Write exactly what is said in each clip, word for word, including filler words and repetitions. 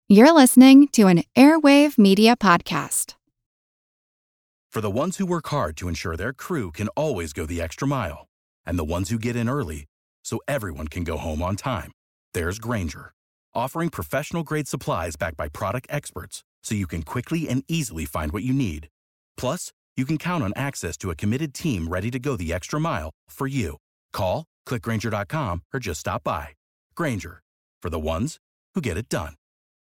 You're listening to an Airwave Media Podcast. For the ones who work hard to ensure their crew can always go the extra mile, and the ones who get in early so everyone can go home on time, there's Grainger, offering professional-grade supplies backed by product experts so you can quickly and easily find what you need. Plus, you can count on access to a committed team ready to go the extra mile for you. Call, click Grainger dot com, or just stop by. Grainger, for the ones who get it done.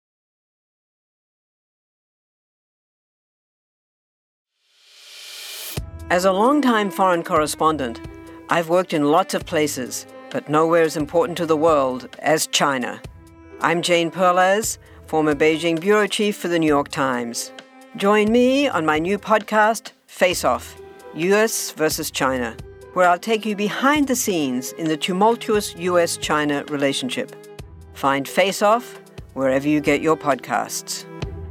As a longtime foreign correspondent, I've worked in lots of places, but nowhere as important to the world as China. I'm Jane Perlez, former Beijing bureau chief for the New York Times. Join me on my new podcast, Face Off, U S versus China, where I'll take you behind the scenes in the tumultuous U S China relationship. Find Face Off wherever you get your podcasts.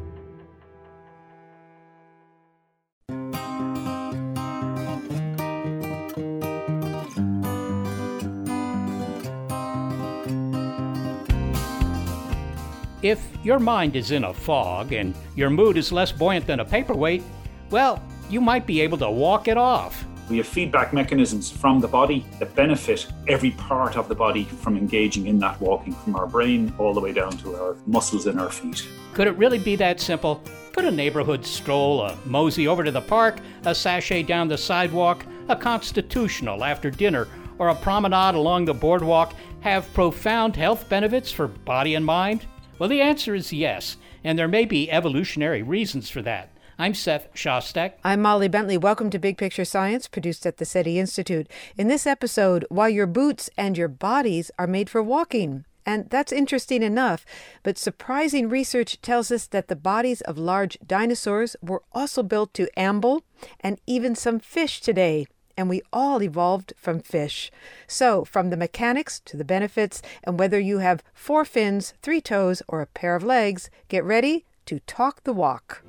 If your mind is in a fog and your mood is less buoyant than a paperweight, well, you might be able to walk it off. We have feedback mechanisms from the body that benefit every part of the body from engaging in that walking, from our brain all the way down to our muscles in our feet. Could it really be that simple? Could a neighborhood stroll, a mosey over to the park, a sachet down the sidewalk, a constitutional after dinner, or a promenade along the boardwalk have profound health benefits for body and mind? Well, the answer is yes, and there may be evolutionary reasons for that. I'm Seth Shostak. I'm Molly Bentley. Welcome to Big Picture Science, produced at the SETI Institute. In this episode, why your boots and your bodies are made for walking. And that's interesting enough, but surprising research tells us that the bodies of large dinosaurs were also built to amble, and even some fish today. And we all evolved from fish. So, from the mechanics to the benefits, and whether you have four fins, three toes, or a pair of legs, get ready to talk the walk.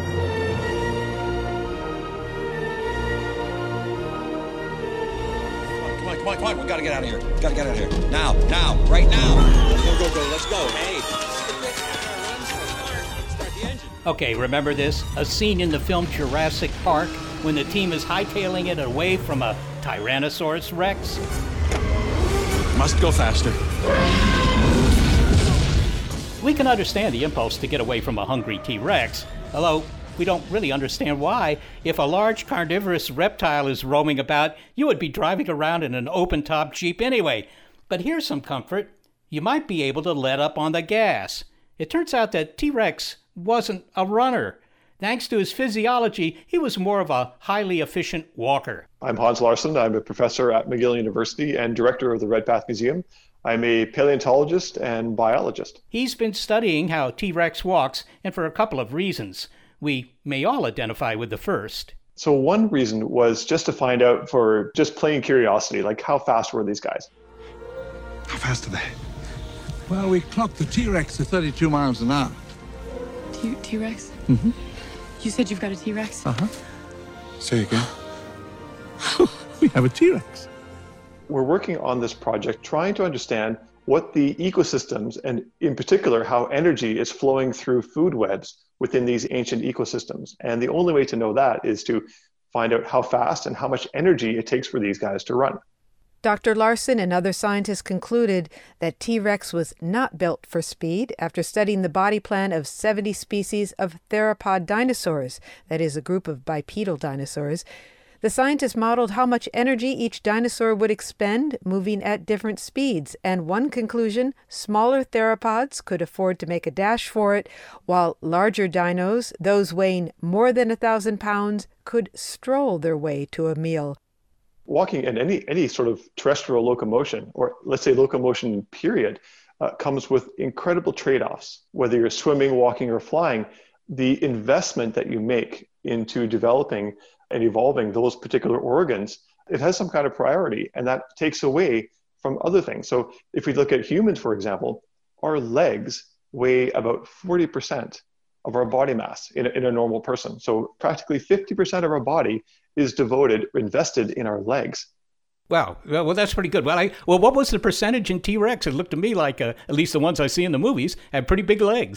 Come on, come on, come on. We gotta get out of here. We gotta get out of here. Now, now, right now. Go, go, go. Let's go. Hey. Start the engine. Okay, remember this? A scene in the film Jurassic Park when the team is hightailing it away from a Tyrannosaurus Rex? Must go faster. We can understand the impulse to get away from a hungry T-Rex, although we don't really understand why. If a large carnivorous reptile is roaming about, you would be driving around in an open-top Jeep anyway. But here's some comfort. You might be able to let up on the gas. It turns out that T-Rex wasn't a runner. Thanks to his physiology, he was more of a highly efficient walker. I'm Hans Larsson. I'm a professor at McGill University and director of the Redpath Museum. I'm a paleontologist and biologist. He's been studying how T-Rex walks, and for a couple of reasons. We may all identify with the first. So one reason was just to find out, for just plain curiosity, like how fast were these guys? How fast are they? Well, we clocked the T-Rex to thirty-two miles an hour. T- T-Rex? Mm-hmm. You said you've got a T-Rex? Uh-huh. Say again. We have a T-Rex. We're working on this project trying to understand what the ecosystems, and in particular how energy is flowing through food webs within these ancient ecosystems. And the only way to know that is to find out how fast and how much energy it takes for these guys to run. Doctor Larsson and other scientists concluded that T-Rex was not built for speed after studying the body plan of seventy species of theropod dinosaurs, that is, a group of bipedal dinosaurs. The scientists modeled how much energy each dinosaur would expend moving at different speeds, and one conclusion, smaller theropods could afford to make a dash for it, while larger dinos, those weighing more than a thousand pounds, could stroll their way to a meal. Walking in any any sort of terrestrial locomotion, or let's say locomotion period, uh, comes with incredible trade-offs. Whether you're swimming, walking, or flying, the investment that you make into developing and evolving those particular organs, it has some kind of priority, and that takes away from other things. So if we look at humans, for example, our legs weigh about forty percent of our body mass in a, in a normal person. So practically fifty percent of our body is devoted, invested in our legs. Wow. Well, that's pretty good. Well, I, well, what was the percentage in T-Rex? It looked to me like, uh, at least the ones I see in the movies, had pretty big legs.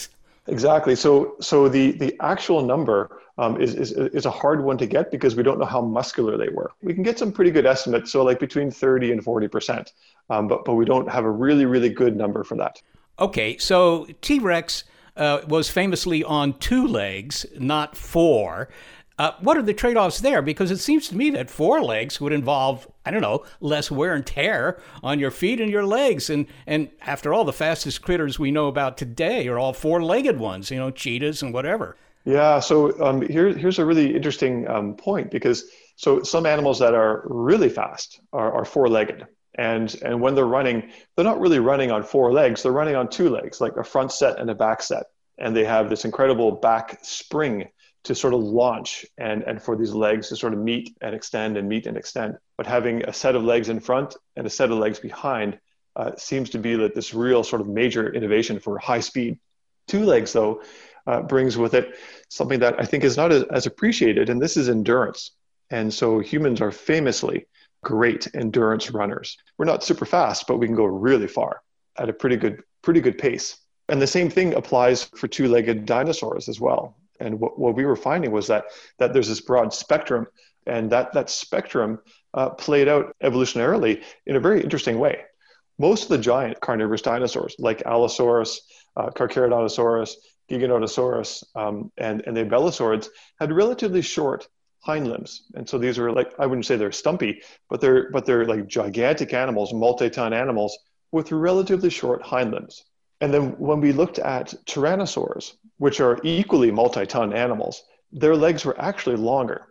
Exactly. So, so the the actual number um, is, is is a hard one to get because we don't know how muscular they were. We can get some pretty good estimates, so like between thirty and forty percent, um, but but we don't have a really really good number for that. Okay, so T-Rex uh, was famously on two legs, not four. Uh, what are the trade-offs there? Because it seems to me that four legs would involve, I don't know, less wear and tear on your feet and your legs. And and after all, the fastest critters we know about today are all four-legged ones, you know, cheetahs and whatever. Yeah, so um, here, here's a really interesting um, point because so some animals that are really fast are, are four-legged. And, and when they're running, they're not really running on four legs, they're running on two legs, like a front set and a back set. And they have this incredible back spring to sort of launch and, and for these legs to sort of meet and extend and meet and extend. But having a set of legs in front and a set of legs behind uh, seems to be like this real sort of major innovation for high speed. Two legs, though, uh, brings with it something that I think is not as, as appreciated, and this is endurance. And so humans are famously great endurance runners. We're not super fast, but we can go really far at a pretty good, pretty good pace. And the same thing applies for two-legged dinosaurs as well. And what, what we were finding was that that there's this broad spectrum, and that that spectrum uh, played out evolutionarily in a very interesting way. Most of the giant carnivorous dinosaurs, like Allosaurus, uh, Carcharodontosaurus, Giganotosaurus, um, and, and the abelisaurids, had relatively short hind limbs. And so these are like, I wouldn't say they're stumpy, but they're but they're like gigantic animals, multi-ton animals with relatively short hind limbs. And then when we looked at tyrannosaurs, which are equally multi-ton animals, their legs were actually longer.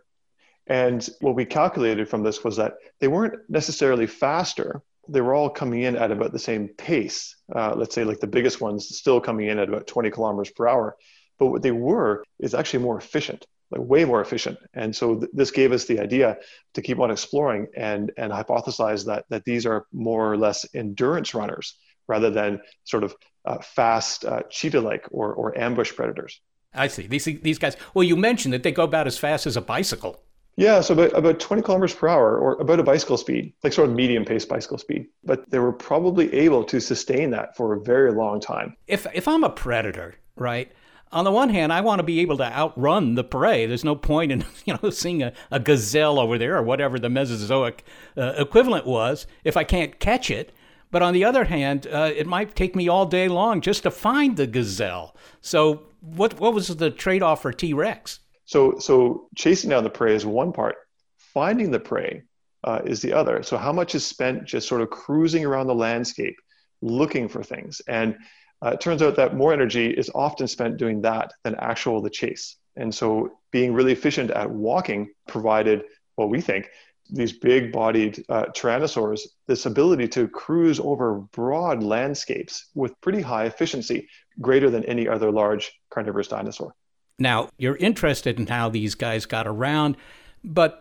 And what we calculated from this was that they weren't necessarily faster. They were all coming in at about the same pace. Uh, let's say like the biggest ones still coming in at about twenty kilometers per hour. But what they were is actually more efficient, like way more efficient. And so th- this gave us the idea to keep on exploring and, and hypothesize that, that these are more or less endurance runners rather than sort of uh, fast uh, cheetah-like or, or ambush predators. I see. These these guys, well, you mentioned that they go about as fast as a bicycle. Yeah, so about, about twenty kilometers per hour or about a bicycle speed, like sort of medium-paced bicycle speed. But they were probably able to sustain that for a very long time. If if I'm a predator, right, on the one hand, I want to be able to outrun the prey. There's no point in, you know, seeing a, a gazelle over there or whatever the Mesozoic uh, equivalent was if I can't catch it. But on the other hand, uh, it might take me all day long just to find the gazelle. So what what was the trade-off for T-Rex? So so chasing down the prey is one part. Finding the prey uh, is the other. So how much is spent just sort of cruising around the landscape, looking for things? And uh, it turns out that more energy is often spent doing that than actual the chase. And so being really efficient at walking provided, what we think, these big-bodied uh, tyrannosaurs this ability to cruise over broad landscapes with pretty high efficiency, greater than any other large carnivorous dinosaur. Now, you're interested in how these guys got around, but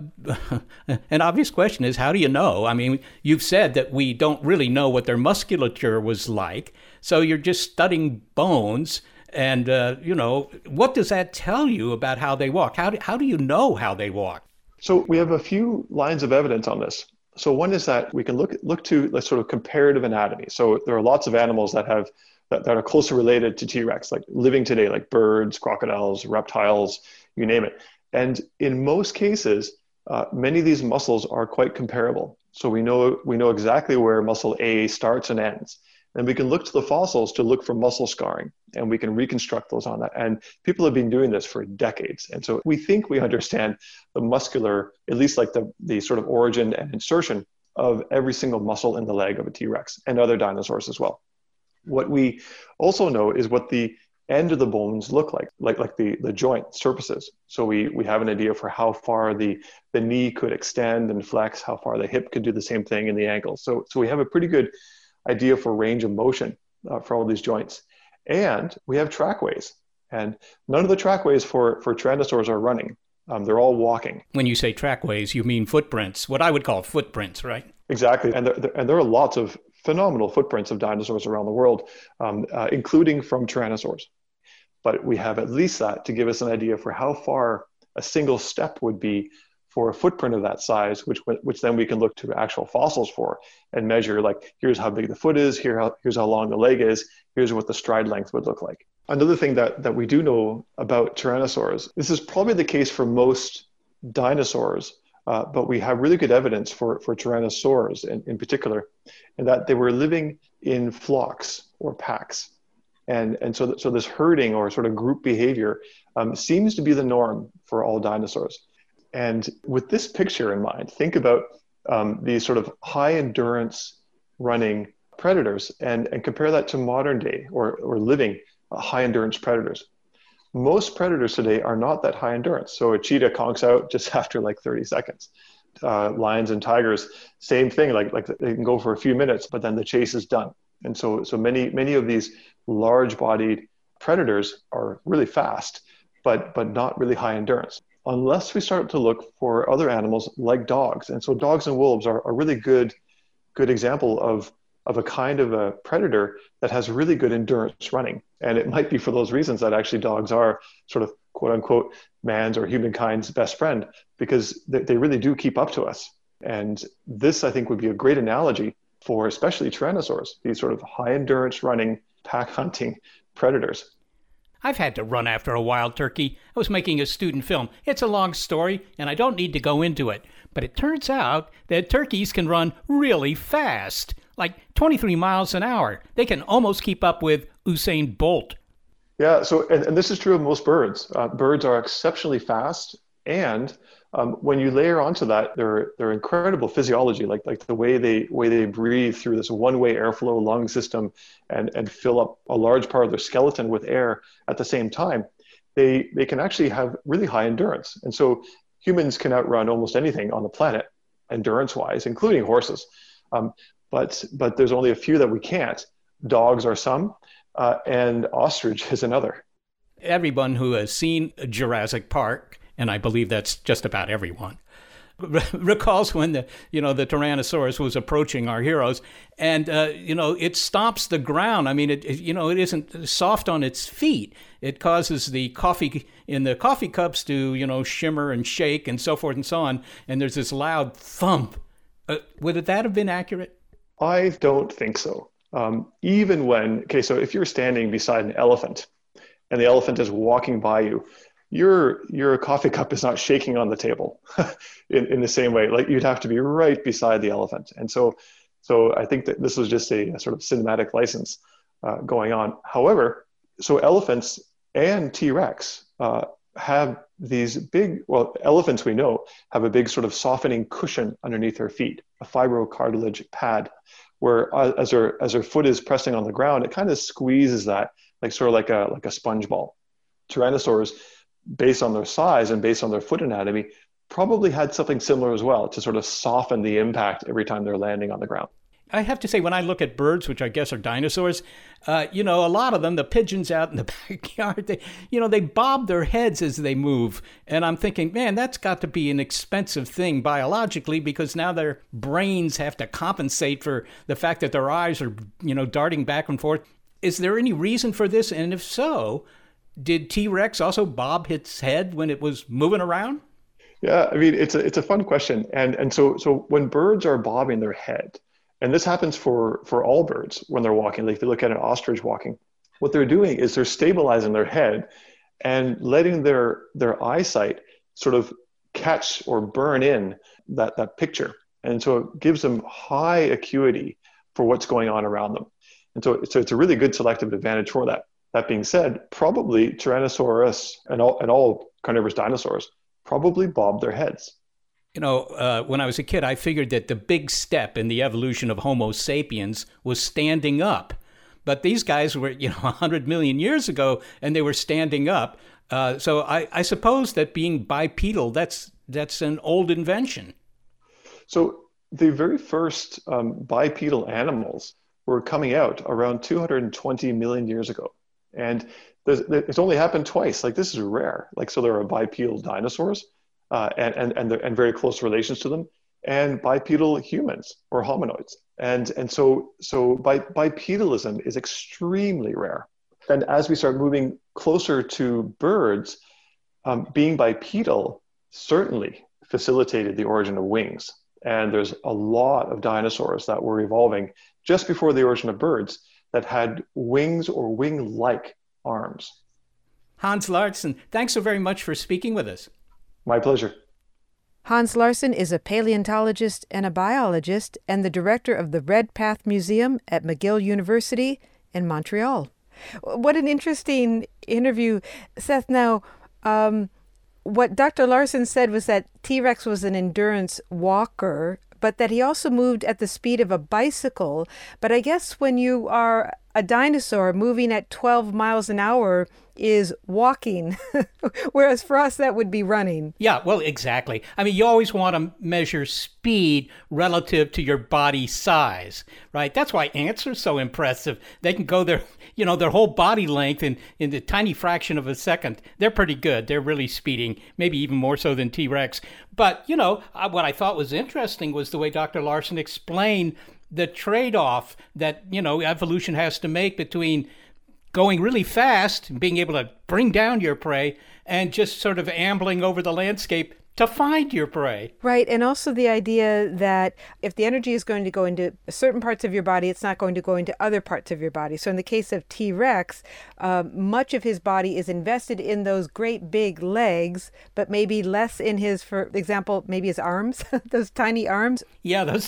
an obvious question is, how do you know? I mean, you've said that we don't really know what their musculature was like, so you're just studying bones, and, uh, you know, what does that tell you about how they walk? How do, how do you know how they walk? So we have a few lines of evidence on this. So one is that we can look look to the sort of comparative anatomy. So there are lots of animals that have that, that are closely related to T-Rex, like living today, like birds, crocodiles, reptiles, you name it. And in most cases, uh, many of these muscles are quite comparable. So we know we know exactly where muscle A starts and ends. And we can look to the fossils to look for muscle scarring, and we can reconstruct those on that. And people have been doing this for decades. And so we think we understand the muscular, at least like the, the sort of origin and insertion of every single muscle in the leg of a T-Rex and other dinosaurs as well. What we also know is what the end of the bones look like, like, like the, the joint surfaces. So we, we have an idea for how far the, the knee could extend and flex, how far the hip could do the same thing in the ankle. So, so we have a pretty good idea for range of motion uh, for all these joints. And we have trackways. And none of the trackways for, for tyrannosaurs are running. Um, they're all walking. When you say trackways, you mean footprints, what I would call footprints, right? Exactly. And there, there, and there are lots of phenomenal footprints of dinosaurs around the world, um, uh, including from tyrannosaurs. But we have at least that to give us an idea for how far a single step would be for a footprint of that size, which which then we can look to actual fossils for and measure, like, here's how big the foot is, here how, here's how long the leg is, here's what the stride length would look like. Another thing that, that we do know about tyrannosaurs, this is probably the case for most dinosaurs, uh, but we have really good evidence for, for tyrannosaurs in, in particular, and that they were living in flocks or packs. And, and so, so this herding or sort of group behavior um, seems to be the norm for all dinosaurs. And with this picture in mind, think about um, these sort of high endurance running predators and, and compare that to modern day or, or living uh, high endurance predators. Most predators today are not that high endurance. So a cheetah conks out just after like thirty seconds. Uh, lions and tigers, same thing, like, like they can go for a few minutes, but then the chase is done. And so, so many, many of these large bodied predators are really fast, but, but not really high endurance, unless we start to look for other animals like dogs. And so dogs and wolves are a really good, good example of, of a kind of a predator that has really good endurance running. And it might be for those reasons that actually dogs are sort of quote unquote man's or humankind's best friend, because they, they really do keep up to us. And this, I think, would be a great analogy for especially tyrannosaurs, these sort of high endurance running, pack hunting predators. I've had to run after a wild turkey. I was making a student film. It's a long story, and I don't need to go into it. But it turns out that turkeys can run really fast, like twenty-three miles an hour. They can almost keep up with Usain Bolt. Yeah, so, and, and this is true of most birds. Uh, birds are exceptionally fast, and um, when you layer onto that their their incredible physiology, like like the way they way they breathe through this one-way airflow lung system and and fill up a large part of their skeleton with air at the same time, they they can actually have really high endurance. And so humans can outrun almost anything on the planet, endurance-wise, including horses. Um, but but there's only a few that we can't. Dogs are some, uh, and ostrich is another. Everyone who has seen Jurassic Park, and I believe that's just about everyone, recalls when the you know the Tyrannosaurus was approaching our heroes, and uh, you know it stomps the ground. I mean, it, it you know it isn't soft on its feet. It causes the coffee in the coffee cups to you know shimmer and shake and so forth and so on. And there's this loud thump. Uh, would that have been accurate? I don't think so. Um, even when okay, so if you're standing beside an elephant, and the elephant is walking by you, your your coffee cup is not shaking on the table in, in the same way. Like, you'd have to be right beside the elephant. And so so I think that this was just a, a sort of cinematic license uh, going on. However, so elephants and T-Rex uh, have these big, well, elephants we know have a big sort of softening cushion underneath their feet, a fibrocartilage pad, where uh, as their as their foot is pressing on the ground, it kind of squeezes that, like sort of like a like a sponge ball. Tyrannosaurs, based on their size and based on their foot anatomy, probably had something similar as well to sort of soften the impact every time they're landing on the ground. I have to say, when I look at birds, which I guess are dinosaurs, uh, you know, a lot of them, the pigeons out in the backyard, they, you know, they bob their heads as they move. And I'm thinking, man, that's got to be an expensive thing biologically, because now their brains have to compensate for the fact that their eyes are, you know, darting back and forth. Is there any reason for this? And if so, did T-Rex also bob its head when it was moving around? Yeah, I mean, it's a it's a fun question. And and so so when birds are bobbing their head, and this happens for, for all birds when they're walking, like if you look at an ostrich walking, what they're doing is they're stabilizing their head and letting their their eyesight sort of catch or burn in that, that picture. And so it gives them high acuity for what's going on around them. And so, so it's a really good selective advantage for that. That being said, probably Tyrannosaurus and all, and all carnivorous dinosaurs probably bobbed their heads. You know, uh, when I was a kid, I figured that the big step in the evolution of Homo sapiens was standing up. But these guys were, you know, one hundred million years ago, and they were standing up. Uh, so I, I suppose that being bipedal, that's that's an old invention. So the very first um, bipedal animals were coming out around two hundred twenty million years ago. And it's only happened twice. Like, this is rare. Like, so there are bipedal dinosaurs uh, and, and, and, and very close relations to them, and bipedal humans or hominoids. And, and so, so bi- bipedalism is extremely rare. And as we start moving closer to birds, um, being bipedal certainly facilitated the origin of wings. And there's a lot of dinosaurs that were evolving just before the origin of birds that had wings or wing-like arms. Hans Larsson, thanks so very much for speaking with us. My pleasure. Hans Larsson is a paleontologist and a biologist and the director of the Red Path Museum at McGill University in Montreal. What an interesting interview. Seth, now, um, what Doctor Larsson said was that T-Rex was an endurance walker, but that he also moved at the speed of a bicycle. But I guess when you are a dinosaur, moving at twelve miles an hour is walking, whereas for us that would be running. Yeah, well, exactly. I mean, you always want to measure speed relative to your body size, right? That's why ants are so impressive. They can go their, you know, their whole body length in, in the tiny fraction of a second. They're pretty good. They're really speeding, maybe even more so than T-Rex. But, you know, what I thought was interesting was the way Doctor Larsson explained the trade-off that, you know, evolution has to make between going really fast and being able to bring down your prey and just sort of ambling over the landscape to find your prey. Right, and also the idea that if the energy is going to go into certain parts of your body, it's not going to go into other parts of your body. So in the case of T-Rex, uh, much of his body is invested in those great big legs, but maybe less in his, for example, maybe his arms, those tiny arms. Yeah, those...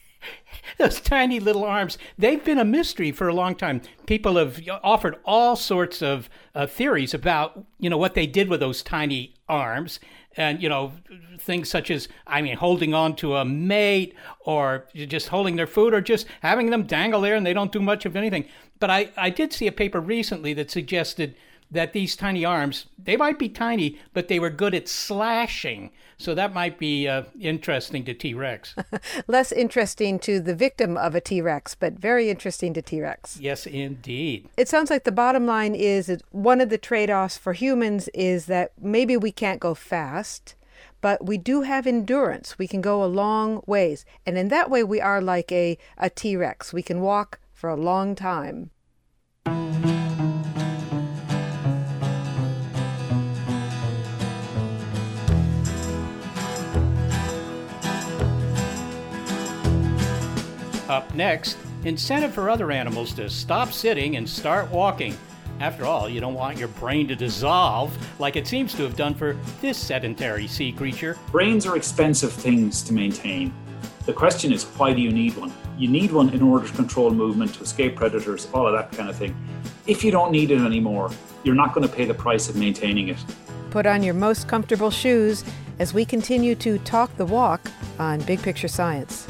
Those tiny little arms, they've been a mystery for a long time. People have offered all sorts of uh, theories about, you know, what they did with those tiny arms. And, you know, things such as, I mean, holding on to a mate or just holding their food or just having them dangle there and they don't do much of anything. But I, I did see a paper recently that suggested that these tiny arms, they might be tiny, but they were good at slashing. So that might be uh, interesting to T-Rex. Less interesting to the victim of a T-Rex, but very interesting to T-Rex. Yes, indeed. It sounds like the bottom line is that one of the trade-offs for humans is that maybe we can't go fast, but we do have endurance. We can go a long ways. And in that way, we are like a, a T-Rex. We can walk for a long time. Up next, incentive for other animals to stop sitting and start walking. After all, you don't want your brain to dissolve like it seems to have done for this sedentary sea creature. Brains are expensive things to maintain. The question is, why do you need one? You need one in order to control movement, to escape predators, all of that kind of thing. If you don't need it anymore, you're not going to pay the price of maintaining it. Put on your most comfortable shoes as we continue to talk the walk on Big Picture Science.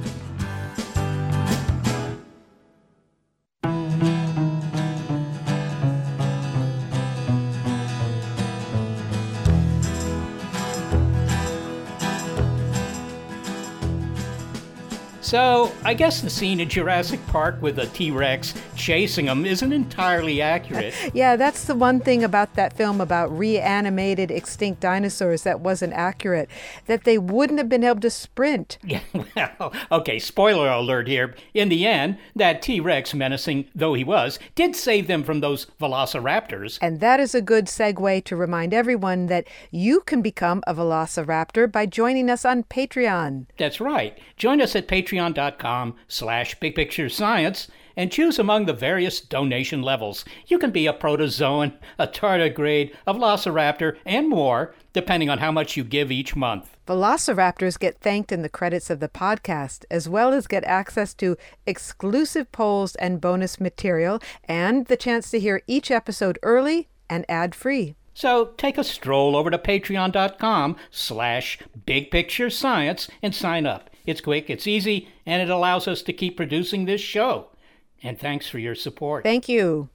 So, I guess the scene in Jurassic Park with a T-Rex chasing them isn't entirely accurate. Yeah, that's the one thing about that film about reanimated extinct dinosaurs that wasn't accurate, that they wouldn't have been able to sprint. Yeah, well, okay, spoiler alert here. In the end, that T-Rex, menacing though he was, did save them from those velociraptors. And that is a good segue to remind everyone that you can become a velociraptor by joining us on Patreon. That's right. Join us at Patreon. patreon.com slash big picture science and choose among the various donation levels. You can be a protozoan, a tardigrade, a velociraptor, and more, depending on how much you give each month. Velociraptors get thanked in the credits of the podcast, as well as get access to exclusive polls and bonus material, and the chance to hear each episode early and ad-free. So take a stroll over to patreon.com slash big picture science and sign up. It's quick, it's easy, and it allows us to keep producing this show. And thanks for your support. Thank you.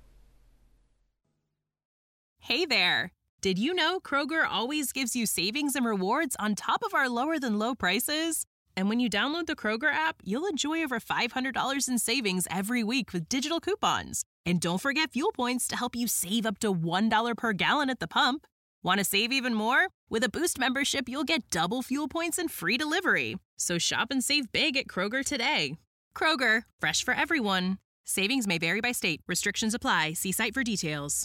Hey there. Did you know Kroger always gives you savings and rewards on top of our lower than low prices? And when you download the Kroger app, you'll enjoy over five hundred dollars in savings every week with digital coupons. And don't forget fuel points to help you save up to one dollar per gallon at the pump. Want to save even more? With a Boost membership, you'll get double fuel points and free delivery. So shop and save big at Kroger today. Kroger, fresh for everyone. Savings may vary by state. Restrictions apply. See site for details.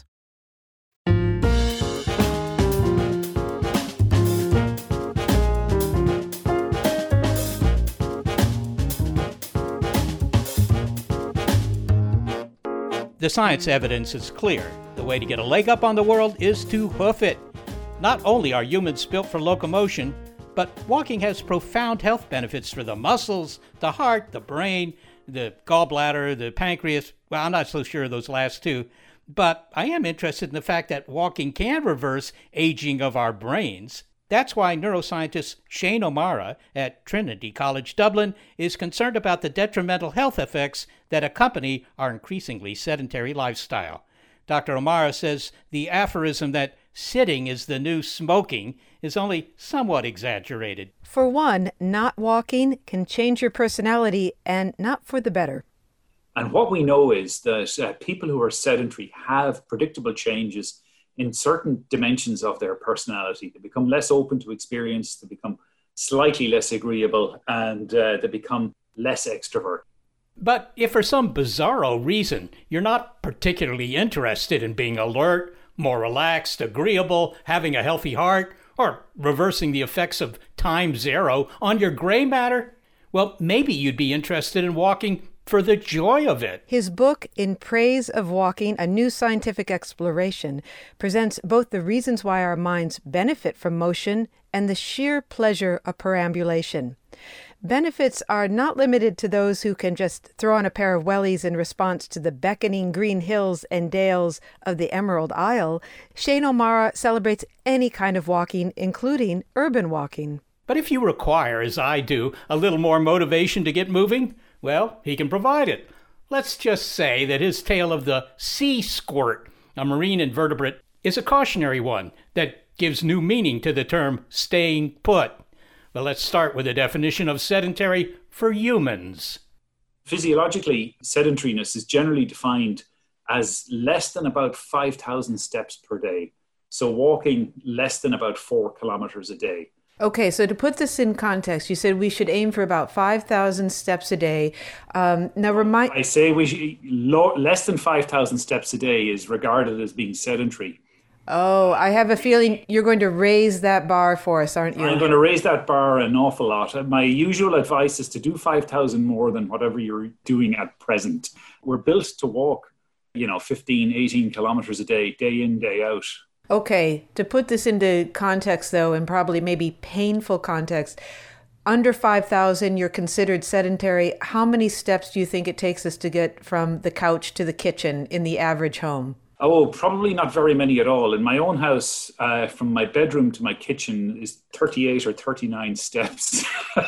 the science evidence is clear. The way to get a leg up on the world is to hoof it. Not only are humans built for locomotion, but walking has profound health benefits for the muscles, the heart, the brain, the gallbladder, the pancreas. Well, I'm not so sure of those last two, but I am interested in the fact that walking can reverse aging of our brains. That's why neuroscientist Shane O'Mara at Trinity College Dublin is concerned about the detrimental health effects that accompany our increasingly sedentary lifestyle. Doctor O'Mara says the aphorism that sitting is the new smoking is only somewhat exaggerated. For one, not walking can change your personality, and not for the better. And what we know is that uh, people who are sedentary have predictable changes in certain dimensions of their personality. They become less open to experience, they become slightly less agreeable, and uh, they become less extrovert. But if for some bizarro reason you're not particularly interested in being alert, more relaxed, agreeable, having a healthy heart, or reversing the effects of time zero on your gray matter, well, maybe you'd be interested in walking for the joy of it. His book, In Praise of Walking, A New Scientific Exploration, presents both the reasons why our minds benefit from motion and the sheer pleasure of perambulation. Benefits are not limited to those who can just throw on a pair of wellies in response to the beckoning green hills and dales of the Emerald Isle. Shane O'Mara celebrates any kind of walking, including urban walking. But if you require, as I do, a little more motivation to get moving, well, he can provide it. Let's just say that his tale of the sea squirt, a marine invertebrate, is a cautionary one that gives new meaning to the term staying put. Well, let's start with a definition of sedentary for humans. Physiologically, sedentariness is generally defined as less than about five thousand steps per day. So walking less than about four kilometers a day. Okay, so to put this in context, you said we should aim for about five thousand steps a day. Um, now, remind... I say we should, low, less than five thousand steps a day is regarded as being sedentary. Oh, I have a feeling you're going to raise that bar for us, aren't you? I'm going to raise that bar an awful lot. My usual advice is to do five thousand more than whatever you're doing at present. We're built to walk, you know, fifteen, eighteen kilometers a day, day in, day out. Okay, to put this into context, though, and probably maybe painful context, under five thousand, you're considered sedentary. How many steps do you think it takes us to get from the couch to the kitchen in the average home? Oh, probably not very many at all. In my own house, uh, from my bedroom to my kitchen is thirty-eight or thirty-nine steps.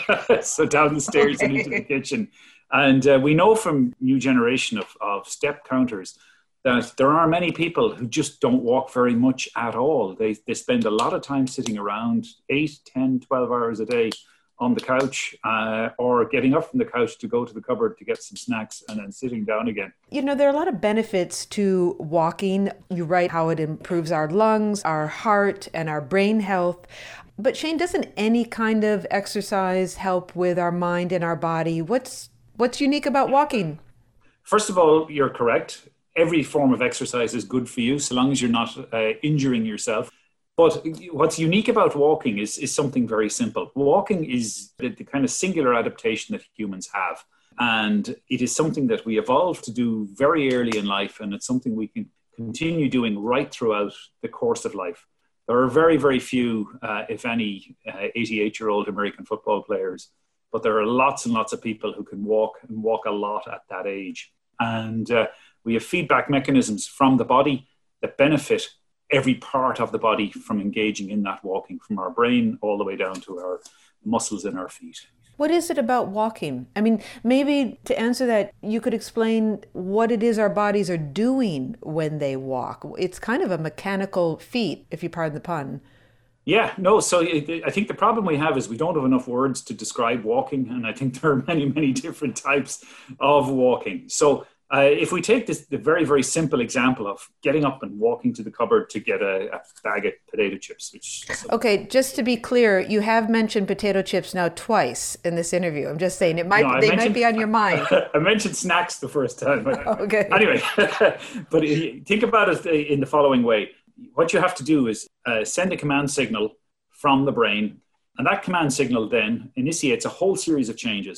So down the stairs okay. and into the kitchen. And uh, we know from new generation of, of step counters that there are many people who just don't walk very much at all. They they spend a lot of time sitting around eight, ten, twelve hours a day on the couch uh, or getting up from the couch to go to the cupboard to get some snacks and then sitting down again. You know, there are a lot of benefits to walking. You write how it improves our lungs, our heart, and our brain health. But Shane, doesn't any kind of exercise help with our mind and our body? What's what's unique about walking? First of all, you're correct. Every form of exercise is good for you, so long as you're not uh, injuring yourself. But what's unique about walking is, is something very simple. Walking is the, the kind of singular adaptation that humans have. And it is something that we evolved to do very early in life. And it's something we can continue doing right throughout the course of life. There are very, very few, uh, if any, uh, eighty-eight-year-old American football players. But there are lots and lots of people who can walk and walk a lot at that age. And uh, we have feedback mechanisms from the body that benefit every part of the body from engaging in that walking, from our brain all the way down to our muscles in our feet. What is it about walking? I mean, maybe to answer that, you could explain what it is our bodies are doing when they walk. It's kind of a mechanical feat, if you pardon the pun. Yeah, no, so I think the problem we have is we don't have enough words to describe walking, and I think there are many, many different types of walking. So Uh, if we take this, the very, very simple example of getting up and walking to the cupboard to get a, a bag of potato chips. Which okay, just to be clear, you have mentioned potato chips now twice in this interview. I'm just saying it might no, they might be on your mind. I mentioned snacks the first time. Okay. Anyway, but think about it in the following way. What you have to do is uh, send a command signal from the brain, and that command signal then initiates a whole series of changes.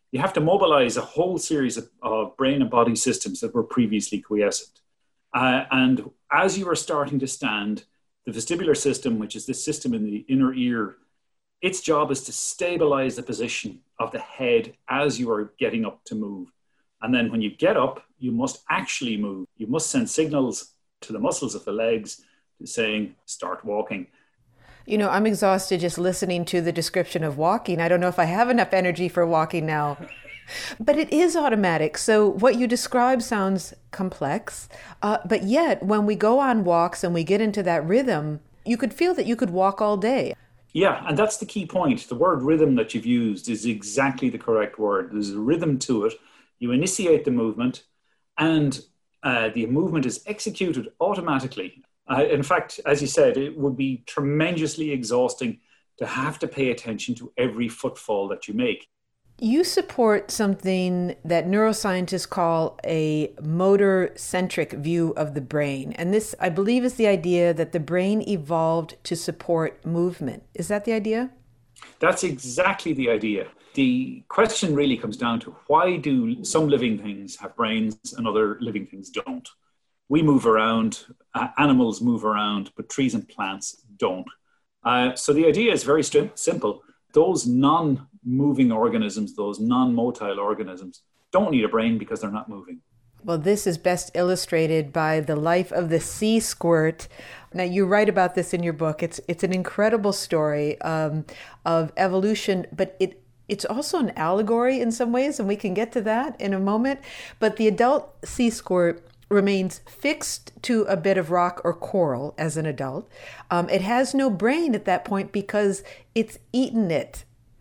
You have to mobilize a whole series of, of brain and body systems that were previously quiescent. Uh, and as you are starting to stand, the vestibular system, which is this system in the inner ear, its job is to stabilize the position of the head as you are getting up to move. And then when you get up, you must actually move. You must send signals to the muscles of the legs saying, start walking. You know, I'm exhausted just listening to the description of walking. I don't know if I have enough energy for walking now. But it is automatic. So what you describe sounds complex. Uh, but yet, when we go on walks and we get into that rhythm, you could feel that you could walk all day. Yeah, and that's the key point. The word rhythm that you've used is exactly the correct word. There's a rhythm to it. You initiate the movement, and uh, the movement is executed automatically. Uh, in fact, as you said, it would be tremendously exhausting to have to pay attention to every footfall that you make. You support something that neuroscientists call a motor-centric view of the brain. And this, I believe, is the idea that the brain evolved to support movement. Is that the idea? That's exactly the idea. The question really comes down to, why do some living things have brains and other living things don't? We move around, uh, animals move around, but trees and plants don't. Uh, so the idea is very st- simple. Those non-moving organisms, those non-motile organisms, don't need a brain because they're not moving. Well, this is best illustrated by the life of the sea squirt. Now, you write about this in your book. It's it's an incredible story um, of evolution, but it it's also an allegory in some ways, and we can get to that in a moment. But the adult sea squirt remains fixed to a bit of rock or coral as an adult. Um, it has no brain at that point because it's eaten it.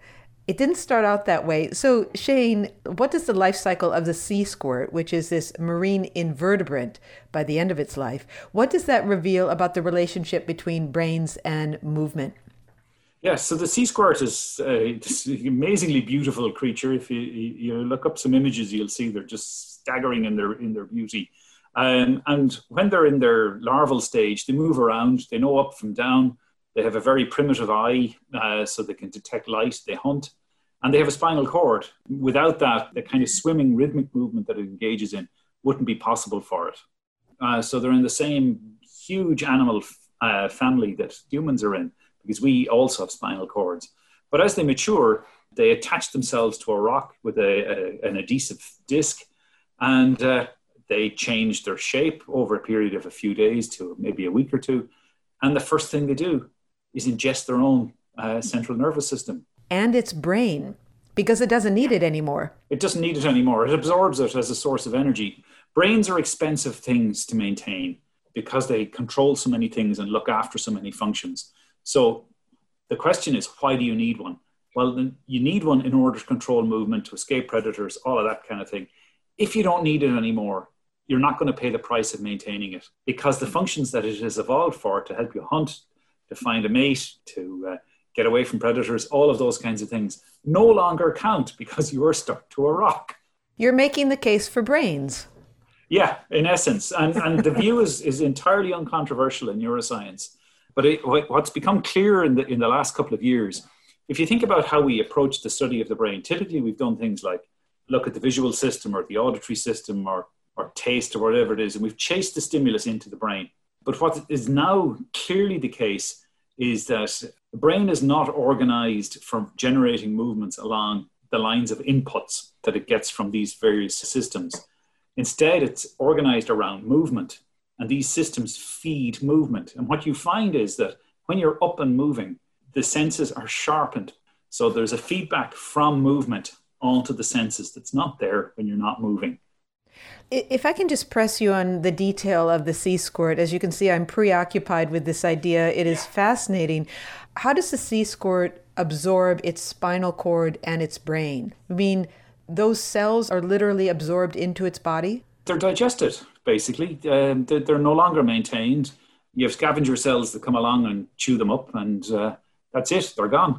It didn't start out that way. So, Shane, what does the life cycle of the sea squirt, which is this marine invertebrate by the end of its life, what does that reveal about the relationship between brains and movement? Yes, so the sea squirt is uh, this amazingly beautiful creature. If you, you look up some images, you'll see they're just staggering in their in their beauty. Um, and when they're in their larval stage, they move around, they know up from down, they have a very primitive eye, uh, so they can detect light, they hunt, and they have a spinal cord. Without that, the kind of swimming rhythmic movement that it engages in wouldn't be possible for it. Uh, so they're in the same huge animal uh, family that humans are in, because we also have spinal cords. But as they mature, they attach themselves to a rock with a, a, an adhesive disc, and uh, they change their shape over a period of a few days to maybe a week or two. And the first thing they do is ingest their own uh, central nervous system. And its brain, because it doesn't need it anymore. It doesn't need it anymore. It absorbs it as a source of energy. Brains are expensive things to maintain because they control so many things and look after so many functions. So the question is, why do you need one? Well, then you need one in order to control movement, to escape predators, all of that kind of thing. If you don't need it anymore, you're not going to pay the price of maintaining it, because the functions that it has evolved for, to help you hunt, to find a mate, to uh, get away from predators, all of those kinds of things, no longer count because you are stuck to a rock. You're making the case for brains. Yeah, in essence. And, and the view is, is entirely uncontroversial in neuroscience. But it, what's become clear in the, in the last couple of years, if you think about how we approach the study of the brain, typically we've done things like look at the visual system or the auditory system or or taste or whatever it is, and we've chased the stimulus into the brain. But what is now clearly the case is that the brain is not organized for generating movements along the lines of inputs that it gets from these various systems. Instead, it's organized around movement, and these systems feed movement. And what you find is that when you're up and moving, the senses are sharpened. So there's a feedback from movement onto the senses that's not there when you're not moving. If I can just press you on the detail of the sea squirt, as you can see, I'm preoccupied with this idea. It is fascinating. How does the sea squirt absorb its spinal cord and its brain? I mean, those cells are literally absorbed into its body? They're digested, basically. Um, they're, they're no longer maintained. You have scavenger cells that come along and chew them up, and uh, that's it. They're gone.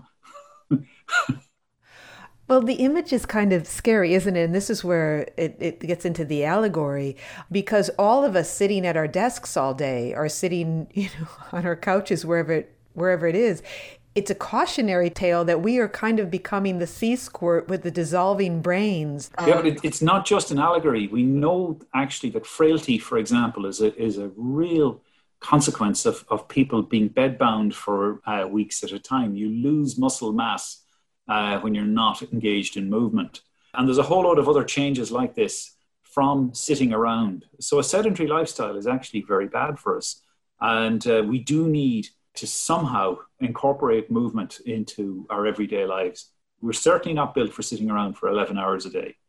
Well, the image is kind of scary, isn't it? And this is where it, it gets into the allegory, because all of us sitting at our desks all day or sitting, you know, on our couches, wherever it, wherever it is, it's a cautionary tale that we are kind of becoming the sea squirt with the dissolving brains. Yeah, but it, it's not just an allegory. We know actually that frailty, for example, is a, is a real consequence of, of people being bedbound for uh, weeks at a time. You lose muscle mass uh, when you're not engaged in movement. And there's a whole lot of other changes like this from sitting around. So a sedentary lifestyle is actually very bad for us. And uh, we do need to somehow incorporate movement into our everyday lives. We're certainly not built for sitting around for eleven hours a day.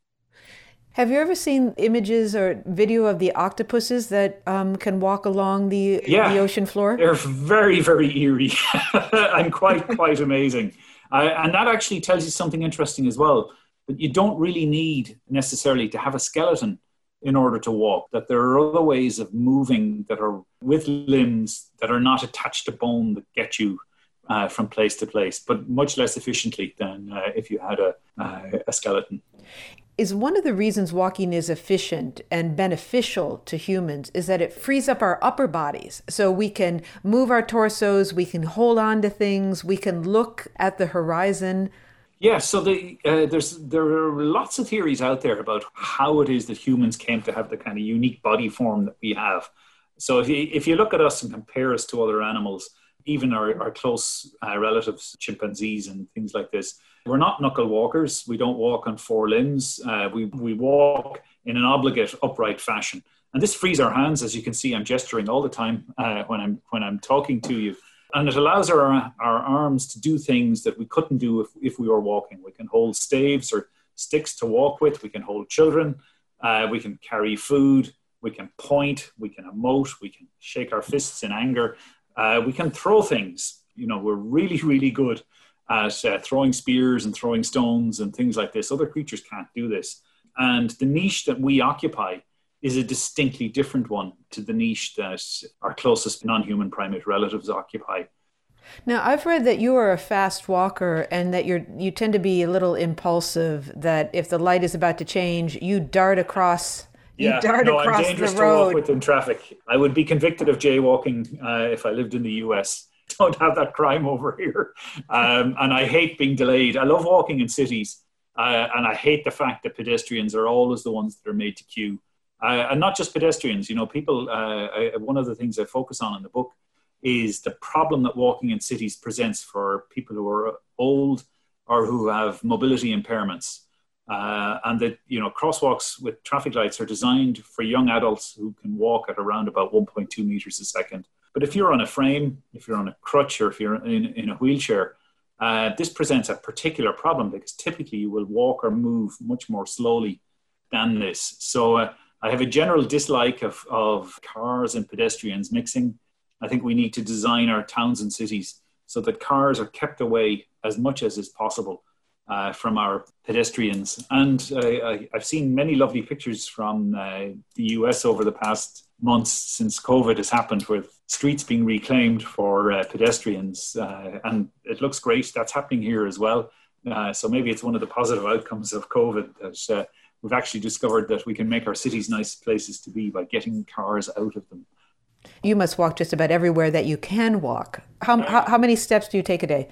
Have you ever seen images or video of the octopuses that um, can walk along the, yeah, the ocean floor? They're very, very eerie and quite, quite amazing. Uh, and that actually tells you something interesting as well, that you don't really need necessarily to have a skeleton in order to walk, that there are other ways of moving that are with limbs that are not attached to bone that get you uh, from place to place, but much less efficiently than uh, if you had a, uh, a skeleton. Is one of the reasons walking is efficient and beneficial to humans is that it frees up our upper bodies. So we can move our torsos, we can hold on to things, we can look at the horizon. Yeah, so the, uh, there's there are lots of theories out there about how it is that humans came to have the kind of unique body form that we have. So if you, if you look at us and compare us to other animals, even our, our close uh, relatives, chimpanzees and things like this, we're not knuckle walkers. We don't walk on four limbs. Uh, we, we walk in an obligate, upright fashion. And this frees our hands. As you can see, I'm gesturing all the time uh, when I'm when I'm talking to you. And it allows our, our arms to do things that we couldn't do if, if we were walking. We can hold staves or sticks to walk with. We can hold children. Uh, we can carry food. We can point. We can emote. We can shake our fists in anger. Uh, we can throw things. You know, we're really, really good at uh, throwing spears and throwing stones and things like this. Other creatures can't do this. And the niche that we occupy is a distinctly different one to the niche that our closest non-human primate relatives occupy. Now, I've read that you are a fast walker and that you're you tend to be a little impulsive, that if the light is about to change, you dart across you yeah, dart no, across I'm dangerous the road. to walk with in traffic. I would be convicted of jaywalking uh, if I lived in the U S. Don't have that crime over here. Um, and I hate being delayed. I love walking in cities. Uh, and I hate the fact that pedestrians are always the ones that are made to queue. Uh, and not just pedestrians, you know, people, uh, I, one of the things I focus on in the book is the problem that walking in cities presents for people who are old or who have mobility impairments. Uh, and that, you know, crosswalks with traffic lights are designed for young adults who can walk at around about one point two meters a second. But if you're on a frame, if you're on a crutch, or if you're in, in a wheelchair, uh, this presents a particular problem because typically you will walk or move much more slowly than this. So uh, I have a general dislike of, of cars and pedestrians mixing. I think we need to design our towns and cities so that cars are kept away as much as is possible uh, from our pedestrians. And uh, I, I've seen many lovely pictures from uh, the U S over the past months since COVID has happened, with streets being reclaimed for uh, pedestrians. Uh, and it looks great. That's happening here as well. Uh, so maybe it's one of the positive outcomes of COVID that uh, we've actually discovered that we can make our cities nice places to be by getting cars out of them. You must walk just about everywhere that you can walk. How, how, how many steps do you take a day?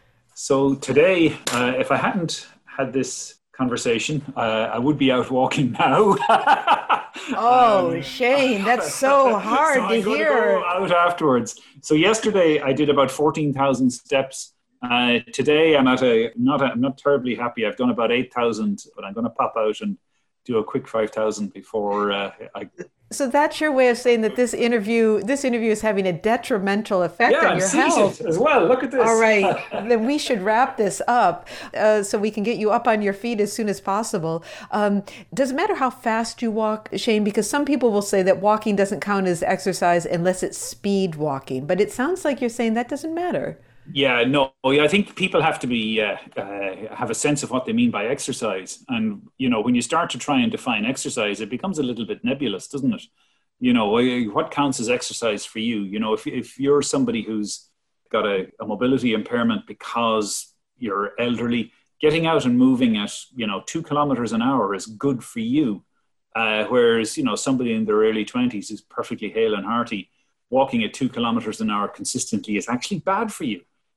So today, uh, if I hadn't had this conversation, uh, I would be out walking now. Oh, um, Shane, that's so hard so to I'm hear. Go out afterwards. So yesterday I did about fourteen thousand steps. Uh, today I'm at a not a, I'm not terribly happy. I've done about eight thousand, but I'm going to pop out and do a quick five thousand before uh, I. So that's your way of saying that this interview, this interview is having a detrimental effect yeah, on your I'm health as well. Look at this. All right, then we should wrap this up uh, so we can get you up on your feet as soon as possible. Um, does it matter how fast you walk, Shane? Because some people will say that walking doesn't count as exercise unless it's speed walking, but it sounds like you're saying that doesn't matter. Yeah, no, I think people have to be uh, uh, have a sense of what they mean by exercise. And, you know, when you start to try and define exercise, it becomes a little bit nebulous, doesn't it? You know, what counts as exercise for you? You know, if if you're somebody who's got a, a mobility impairment because you're elderly, getting out and moving at, you know, two kilometers an hour is good for you. Uh, whereas, you know, somebody in their early twenties is perfectly hale and hearty, walking at two kilometers an hour consistently is actually bad for you.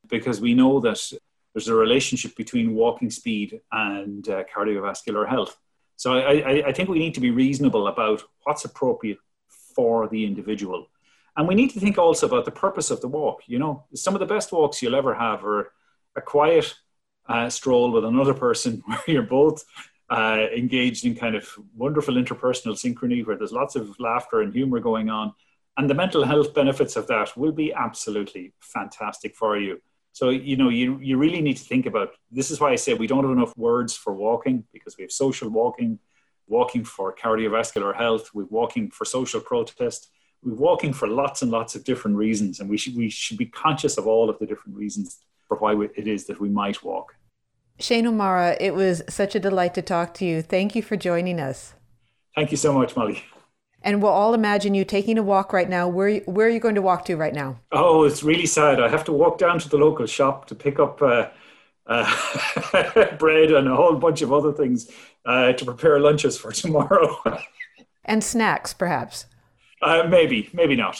because we know that there's a relationship between walking speed and uh, cardiovascular health. So I, I, I think we need to be reasonable about what's appropriate for the individual. And we need to think also about the purpose of the walk. You know, some of the best walks you'll ever have are a quiet uh, stroll with another person where you're both uh, engaged in kind of wonderful interpersonal synchrony, where there's lots of laughter and humor going on. And the mental health benefits of that will be absolutely fantastic for you. So, you know, you, you really need to think about, this is why I say we don't have enough words for walking, because we have social walking, walking for cardiovascular health, we're walking for social protest, we're walking for lots and lots of different reasons. And we should, we should be conscious of all of the different reasons for why we, it is that we might walk. Shane O'Mara, it was such a delight to talk to you. Thank you for joining us. Thank you so much, Molly. And we'll all imagine you taking a walk right now. Where, where are you going to walk to right now? Oh, it's really sad. I have to walk down to the local shop to pick up uh, uh, bread and a whole bunch of other things uh, to prepare lunches for tomorrow. And snacks, perhaps? Uh, maybe, maybe not.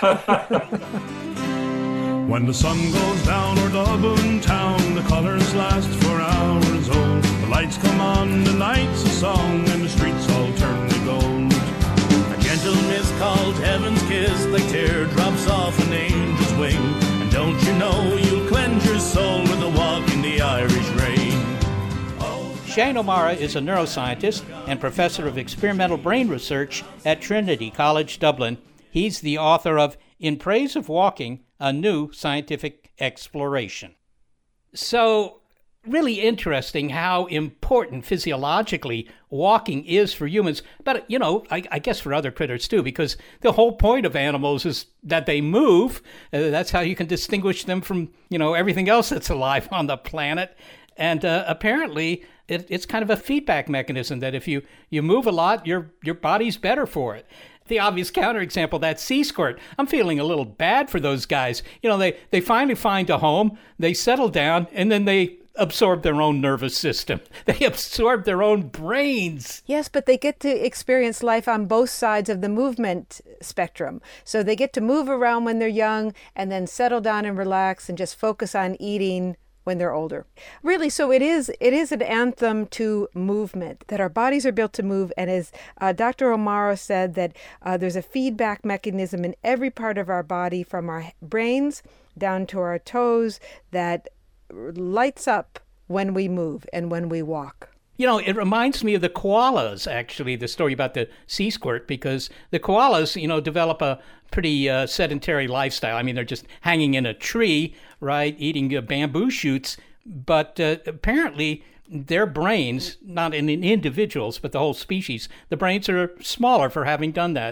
When the sun goes down o'er Dublin town, the colours last for hours old. The lights come on, the night's a song, and the streets all turn to gold. Gentle mist called heaven's kiss, like teardrops off an angel's wing. And don't you know you'll cleanse your soul with a walk in the Irish rain. Oh. Shane O'Mara is a neuroscientist and professor of experimental brain research at Trinity College, Dublin. He's the author of In Praise of Walking, a New Scientific Exploration. So, really interesting how important physiologically walking is for humans, but, you know, I, I guess for other critters too, because the whole point of animals is that they move. Uh, that's how you can distinguish them from, you know, everything else that's alive on the planet. And uh, apparently it, it's kind of a feedback mechanism that if you, you move a lot, your your body's better for it. The obvious counterexample, that sea squirt. I'm feeling a little bad for those guys. You know, they, they finally find a home, they settle down, and then they absorb their own nervous system. They absorb their own brains. Yes, but they get to experience life on both sides of the movement spectrum. So they get to move around when they're young and then settle down and relax and just focus on eating when they're older. Really, so it is it is an anthem to movement, that our bodies are built to move. And as uh, Doctor O'Mara said, that uh, there's a feedback mechanism in every part of our body, from our brains down to our toes, that lights up when we move and when we walk. You know, it reminds me of the koalas, actually, the story about the sea squirt, because the koalas, you know, develop a pretty uh, sedentary lifestyle. I mean, they're just hanging in a tree, right, eating uh, bamboo shoots. But uh, apparently their brains, not in, in individuals, but the whole species, the brains are smaller for having done that.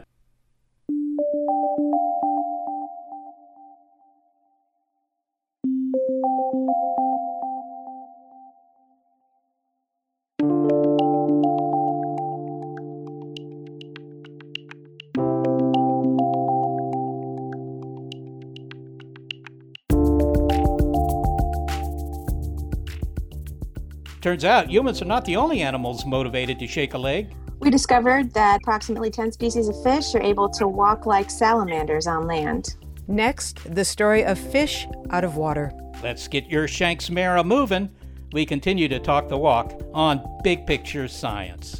Turns out humans are not the only animals motivated to shake a leg. We discovered that approximately ten species of fish are able to walk like salamanders on land. Next, the story of fish out of water. Let's get your Shanks Mara moving. We continue to talk the walk on Big Picture Science.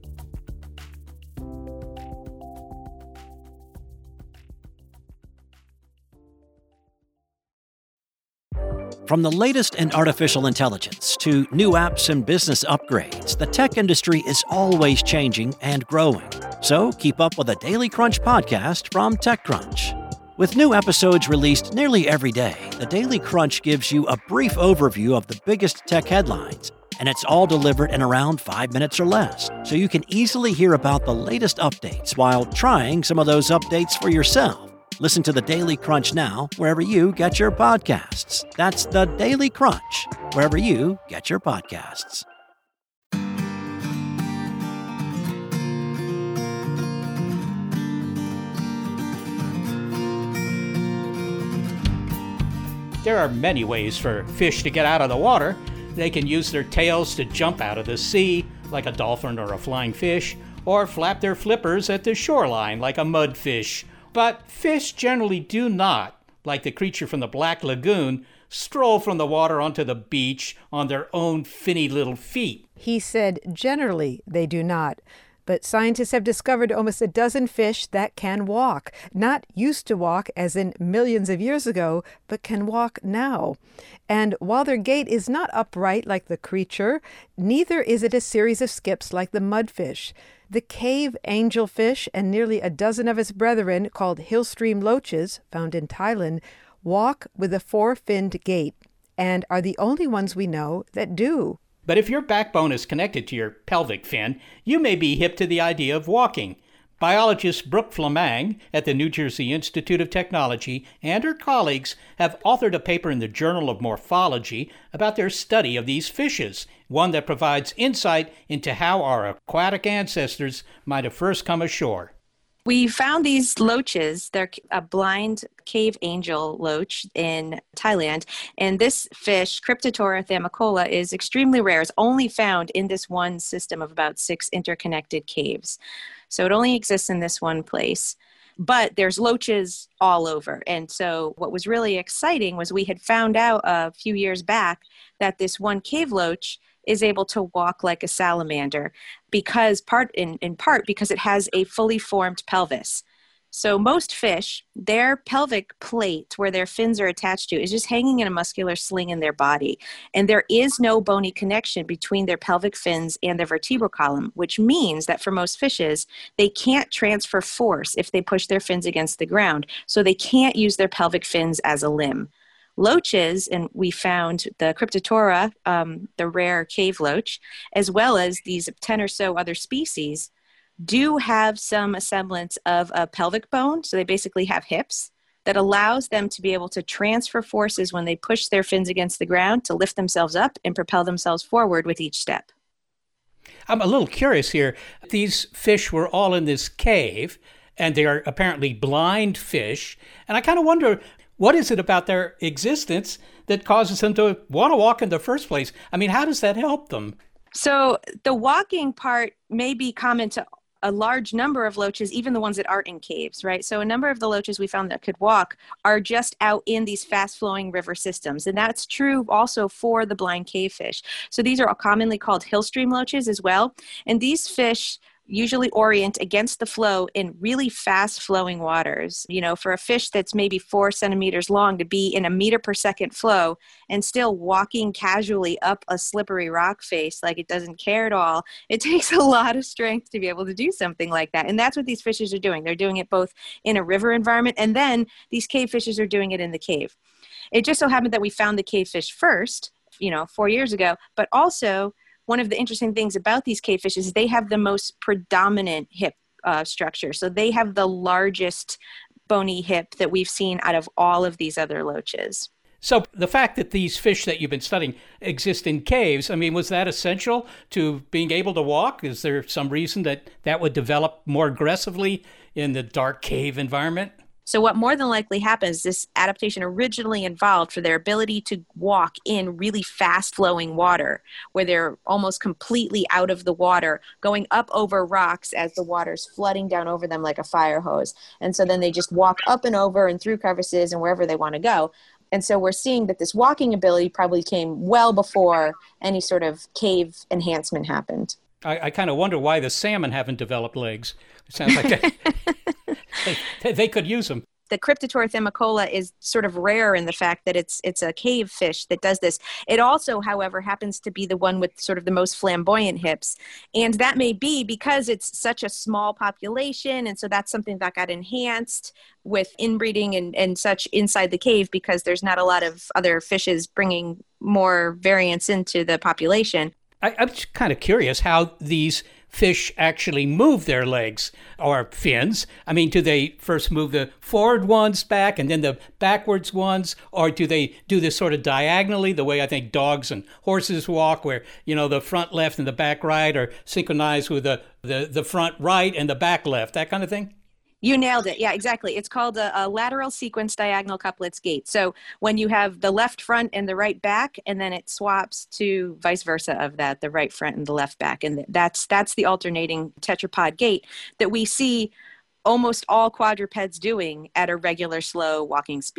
From the latest in artificial intelligence to new apps and business upgrades, the tech industry is always changing and growing. So keep up with the Daily Crunch podcast from TechCrunch. With new episodes released nearly every day, the Daily Crunch gives you a brief overview of the biggest tech headlines, and it's all delivered in around five minutes or less, so you can easily hear about the latest updates while trying some of those updates for yourself. Listen to the Daily Crunch now, wherever you get your podcasts. That's the Daily Crunch, wherever you get your podcasts. There are many ways for fish to get out of the water. They can use their tails to jump out of the sea, like a dolphin or a flying fish, or flap their flippers at the shoreline, like a mudfish. But fish generally do not like the creature from the Black Lagoon, stroll from the water onto the beach on their own finny little feet. He said generally they do not. But scientists have discovered almost a dozen fish that can walk. Not used to walk as in millions of years ago, but can walk now. And while their gait is not upright like the creature, neither is it a series of skips like the mudfish. The cave angelfish and nearly a dozen of its brethren, called hillstream loaches, found in Thailand, walk with a four-finned gait, and are the only ones we know that do. But if your backbone is connected to your pelvic fin, you may be hip to the idea of walking. Biologist Brooke Flamang at the New Jersey Institute of Technology and her colleagues have authored a paper in the Journal of Morphology about their study of these fishes, one that provides insight into how our aquatic ancestors might have first come ashore. We found these loaches. They're a blind cave angel loach in Thailand. And this fish, Cryptotora thamicola, is extremely rare. It's only found in this one system of about six interconnected caves. So it only exists in this one place. But there's loaches all over. And so what was really exciting was we had found out a few years back that this one cave loach is able to walk like a salamander because part in, in part because it has a fully formed pelvis. So most fish, their pelvic plate where their fins are attached to is just hanging in a muscular sling in their body. And there is no bony connection between their pelvic fins and their vertebral column, which means that for most fishes, they can't transfer force if they push their fins against the ground. So they can't use their pelvic fins as a limb. Loaches, and we found the Cryptotora, um, the rare cave loach, as well as these ten or so other species, do have some semblance of a pelvic bone. So they basically have hips that allows them to be able to transfer forces when they push their fins against the ground to lift themselves up and propel themselves forward with each step. I'm a little curious here. These fish were all in this cave, and they are apparently blind fish. And I kind of wonder, what is it about their existence that causes them to want to walk in the first place? I mean, how does that help them? So the walking part may be common to a large number of loaches, even the ones that aren't in caves, right? So a number of the loaches we found that could walk are just out in these fast-flowing river systems. And that's true also for the blind cavefish. So these are commonly called hillstream loaches as well. And these fish usually orient against the flow in really fast flowing waters. You know, for a fish that's maybe four centimeters long to be in a meter per second flow and still walking casually up a slippery rock face like it doesn't care at all, it takes a lot of strength to be able to do something like that. And that's what these fishes are doing. They're doing it both in a river environment, and then these cave fishes are doing it in the cave. It just so happened that we found the cave fish first, you know, four years ago, but also one of the interesting things about these cave fishes is they have the most predominant hip uh, structure. So they have the largest bony hip that we've seen out of all of these other loaches. So the fact that these fish that you've been studying exist in caves, I mean, was that essential to being able to walk? Is there some reason that that would develop more aggressively in the dark cave environment? So what more than likely happens, this adaptation originally involved for their ability to walk in really fast-flowing water, where they're almost completely out of the water, going up over rocks as the water's flooding down over them like a fire hose. And so then they just walk up and over and through crevices and wherever they want to go. And so we're seeing that this walking ability probably came well before any sort of cave enhancement happened. I, I kind of wonder why the salmon haven't developed legs. It sounds like they, they, they could use them. The Cryptotora thamicola is sort of rare in the fact that it's it's a cave fish that does this. It also, however, happens to be the one with sort of the most flamboyant hips. And that may be because it's such a small population. And so that's something that got enhanced with inbreeding and, and such inside the cave because there's not a lot of other fishes bringing more variance into the population. I, I'm just kind of curious how these fish actually move their legs or fins. I mean, do they first move the forward ones back and then the backwards ones? Or do they do this sort of diagonally, the way I think dogs and horses walk, where, you know, the front left and the back right are synchronized with the, the, the front right and the back left, that kind of thing? You nailed it. Yeah, exactly. It's called a, a lateral sequence diagonal couplets gait. So when you have the left front and the right back, and then it swaps to vice versa of that, the right front and the left back. And that's that's the alternating tetrapod gait that we see almost all quadrupeds doing at a regular slow walking speed.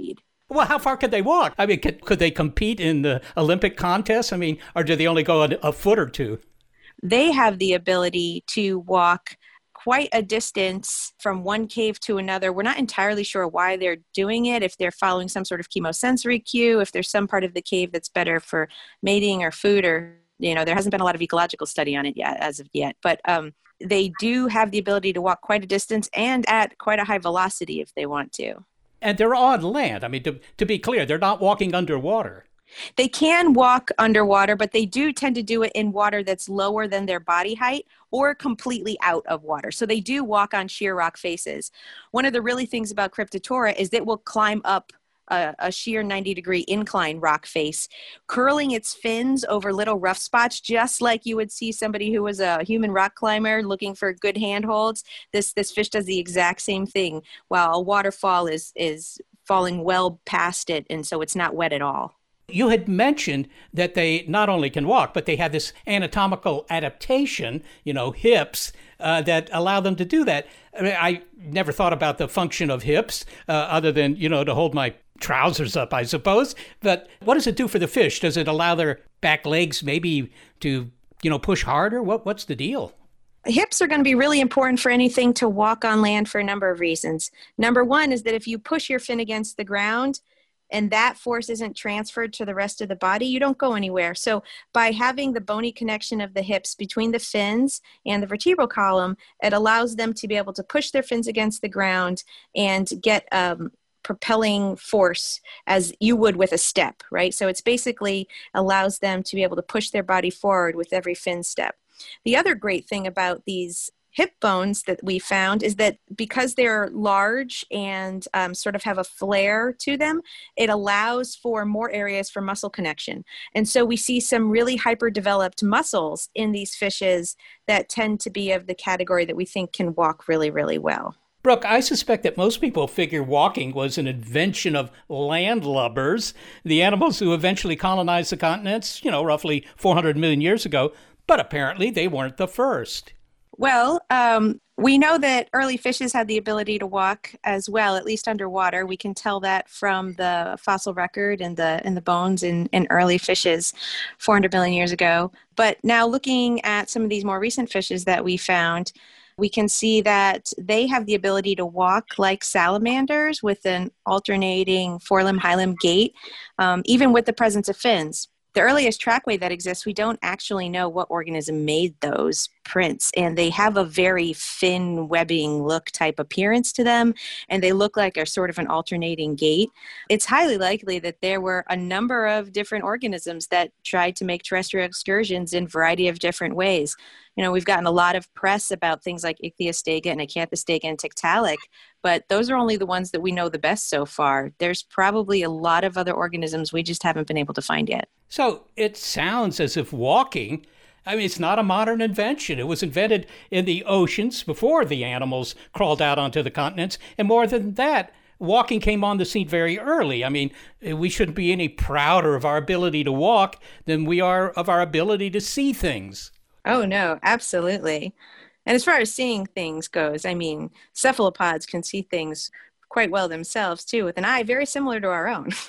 Well, how far could they walk? I mean, could, could they compete in the Olympic contests? I mean, or do they only go a, a foot or two? They have the ability to walk quite a distance from one cave to another. We're not entirely sure why they're doing it, if they're following some sort of chemosensory cue, if there's some part of the cave that's better for mating or food, or, you know, there hasn't been a lot of ecological study on it yet, as of yet. But um, they do have the ability to walk quite a distance and at quite a high velocity if they want to. And they're on land. I mean, to, to be clear, they're not walking underwater. They can walk underwater, but they do tend to do it in water that's lower than their body height or completely out of water. So they do walk on sheer rock faces. One of the really things about Cryptotora is that it will climb up a, a sheer ninety degree incline rock face, curling its fins over little rough spots, just like you would see somebody who was a human rock climber looking for good handholds. This this fish does the exact same thing, while a waterfall is is falling well past it, and so it's not wet at all. You had mentioned that they not only can walk, but they have this anatomical adaptation, you know, hips, uh, that allow them to do that. I mean, I never thought about the function of hips, uh, other than, you know, to hold my trousers up, I suppose. But what does it do for the fish? Does it allow their back legs maybe to, you know, push harder? What What's the deal? Hips are going to be really important for anything to walk on land for a number of reasons. Number one is that if you push your fin against the ground, and that force isn't transferred to the rest of the body, you don't go anywhere. So by having the bony connection of the hips between the fins and the vertebral column, it allows them to be able to push their fins against the ground and get um, propelling force as you would with a step, right? So it's basically allows them to be able to push their body forward with every fin step. The other great thing about these hip bones that we found is that because they're large and um, sort of have a flare to them, it allows for more areas for muscle connection. And so we see some really hyper-developed muscles in these fishes that tend to be of the category that we think can walk really, really well. Brooke, I suspect that most people figure walking was an invention of landlubbers, the animals who eventually colonized the continents, you know, roughly four hundred million years ago, but apparently they weren't the first. Well, um, we know that early fishes had the ability to walk as well, at least underwater. We can tell that from the fossil record and the and the bones in, in early fishes four hundred million years ago. But now looking at some of these more recent fishes that we found, we can see that they have the ability to walk like salamanders with an alternating forelimb, hind gait, um, even with the presence of fins. The earliest trackway that exists, we don't actually know what organism made those prints, and they have a very fin webbing look type appearance to them, and they look like a sort of an alternating gait. It's highly likely that there were a number of different organisms that tried to make terrestrial excursions in a variety of different ways. You know, we've gotten a lot of press about things like Ichthyostega and Acanthostega and Tiktaalik, but those are only the ones that we know the best so far. There's probably a lot of other organisms we just haven't been able to find yet. So it sounds as if walking, I mean, it's not a modern invention. It was invented in the oceans before the animals crawled out onto the continents. And more than that, walking came on the scene very early. I mean, we shouldn't be any prouder of our ability to walk than we are of our ability to see things. Oh, no, absolutely. And as far as seeing things goes, I mean, cephalopods can see things quite well themselves, too, with an eye very similar to our own.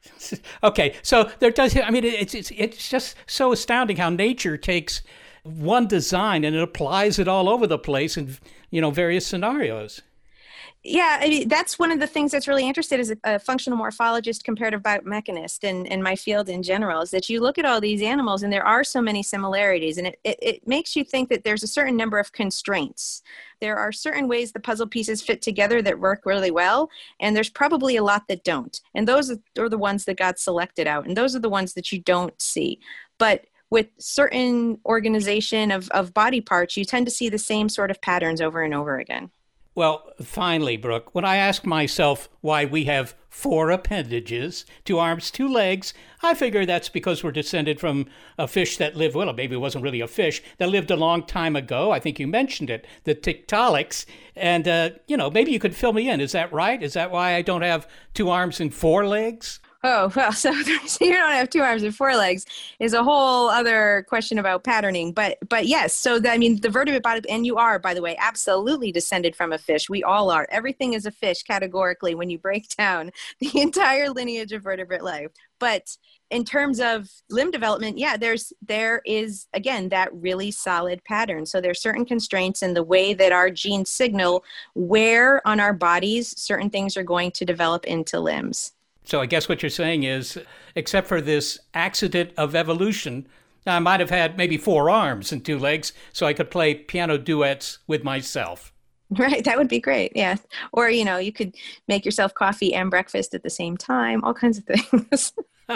Okay, so there does, I mean, it's, it's, it's just so astounding how nature takes one design and it applies it all over the place in, you know, various scenarios. Yeah, I mean, that's one of the things that's really interesting as a, a functional morphologist, comparative biomechanist, and, and my field in general, is that you look at all these animals and there are so many similarities, and it, it, it makes you think that there's a certain number of constraints. There are certain ways the puzzle pieces fit together that work really well, and there's probably a lot that don't. And those are the ones that got selected out, and those are the ones that you don't see. But with certain organization of, of body parts, you tend to see the same sort of patterns over and over again. Well, finally, Brooke, when I ask myself why we have four appendages, two arms, two legs, I figure that's because we're descended from a fish that lived, well, maybe it wasn't really a fish, that lived a long time ago. I think you mentioned it, the Tiktaaliks. And, uh, you know, maybe you could fill me in. Is that right? Is that why I don't have two arms and four legs? Oh, well, so, so you don't have two arms and four legs is a whole other question about patterning. But but yes, so the, I mean, the vertebrate body, and you are, by the way, absolutely descended from a fish. We all are. Everything is a fish categorically when you break down the entire lineage of vertebrate life. But in terms of limb development, yeah, there's there is, again, that really solid pattern. So there's certain constraints in the way that our genes signal where on our bodies certain things are going to develop into limbs. So I guess what you're saying is, except for this accident of evolution, I might have had maybe four arms and two legs so I could play piano duets with myself. Right, that would be great, yeah. Or, you know, you could make yourself coffee and breakfast at the same time, all kinds of things.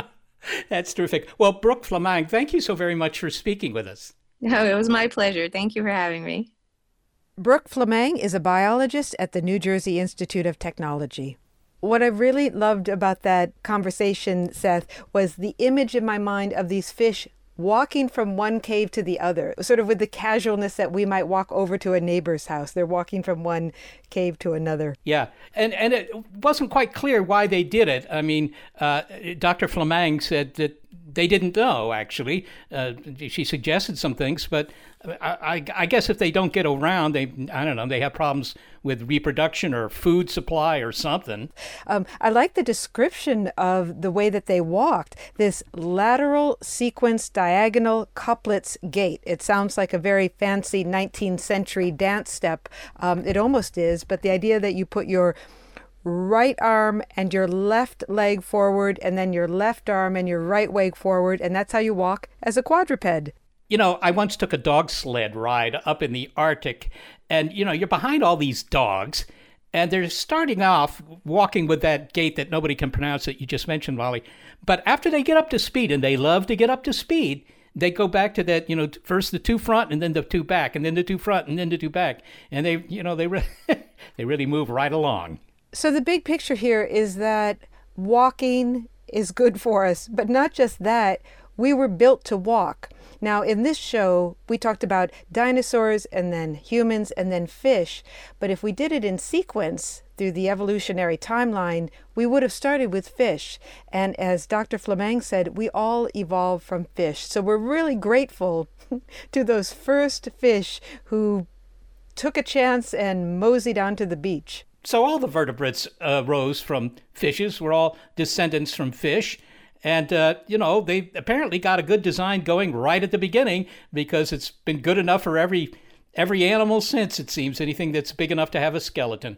That's terrific. Well, Brooke Flameng, thank you so very much for speaking with us. No, it was my pleasure. Thank you for having me. Brooke Flameng is a biologist at the New Jersey Institute of Technology. What I really loved about that conversation, Seth, was the image in my mind of these fish walking from one cave to the other, sort of with the casualness that we might walk over to a neighbor's house. They're walking from one cave to another. Yeah, and, and it wasn't quite clear why they did it. I mean, uh, Doctor Flameng said that they didn't know, actually. Uh, she suggested some things, but I, I, I guess if they don't get around, they, I don't know, they have problems with reproduction or food supply or something. Um, I like the description of the way that they walked. This lateral sequence diagonal couplets gait. It sounds like a very fancy nineteenth century dance step. Um, it almost is, but the idea that you put your right arm and your left leg forward and then your left arm and your right leg forward, and that's how you walk as a quadruped. You know, I once took a dog sled ride up in the Arctic, and, you know, you're behind all these dogs, and they're starting off walking with that gait that nobody can pronounce that you just mentioned, Molly. But after they get up to speed, and they love to get up to speed, they go back to that, you know, first the two front and then the two back, and then the two front and then the two back. And they, you know, they, re- they really move right along. So the big picture here is that walking is good for us, but not just that, we were built to walk. Now, in this show, we talked about dinosaurs and then humans and then fish, but if we did it in sequence through the evolutionary timeline, we would have started with fish. And as Doctor Flameng said, we all evolved from fish. So we're really grateful to those first fish who took a chance and moseyed onto the beach. So all the vertebrates uh, rose from fishes. We're all descendants from fish. And, uh, you know, they apparently got a good design going right at the beginning because it's been good enough for every every animal since, it seems, anything that's big enough to have a skeleton.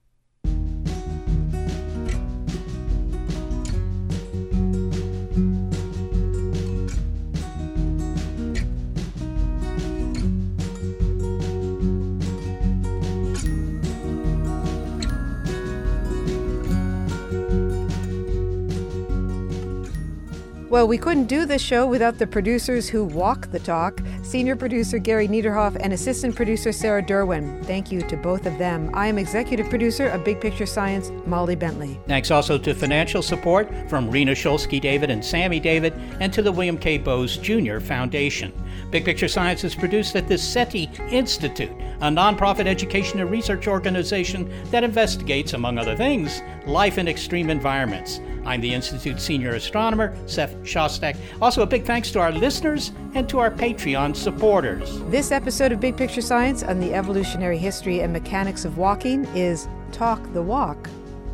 Well, we couldn't do this show without the producers who walk the talk, senior producer Gary Niederhoff and assistant producer Sarah Derwin. Thank you to both of them. I am executive producer of Big Picture Science, Molly Bentley. Thanks also to financial support from Rena Shulsky-David and Sammy David, and to the William K. Bowes Junior Foundation. Big Picture Science is produced at the SETI Institute, a nonprofit education and research organization that investigates, among other things, life in extreme environments. I'm the Institute's senior astronomer, Seth Shostak. Also, a big thanks to our listeners and to our Patreon supporters. This episode of Big Picture Science on the evolutionary history and mechanics of walking is Talk the Walk.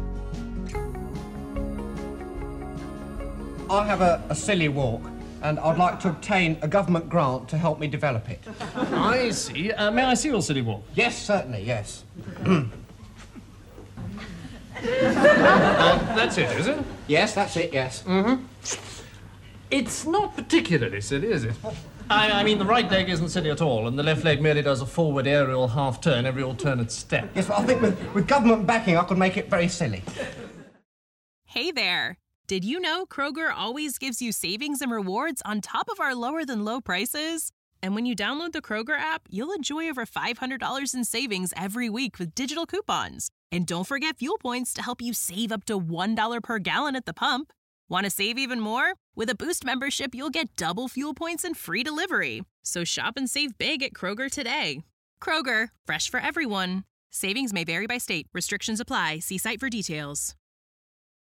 I have a, a silly walk, and I'd like to obtain a government grant to help me develop it. I see. Uh, may I see your silly walk? Yes, certainly, yes. uh, that's it, is it? Yes, that's it, yes. Mm-hmm. It's not particularly silly, is it? I, I mean, the right leg isn't silly at all, and the left leg merely does a forward aerial half-turn every alternate step. Yes, but I think with, with government backing, I could make it very silly. Hey there. Did you know Kroger always gives you savings and rewards on top of our lower-than-low prices? And when you download the Kroger app, you'll enjoy over five hundred dollars in savings every week with digital coupons. And don't forget fuel points to help you save up to one dollar per gallon at the pump. Want to save even more? With a Boost membership, you'll get double fuel points and free delivery. So shop and save big at Kroger today. Kroger, fresh for everyone. Savings may vary by state. Restrictions apply. See site for details.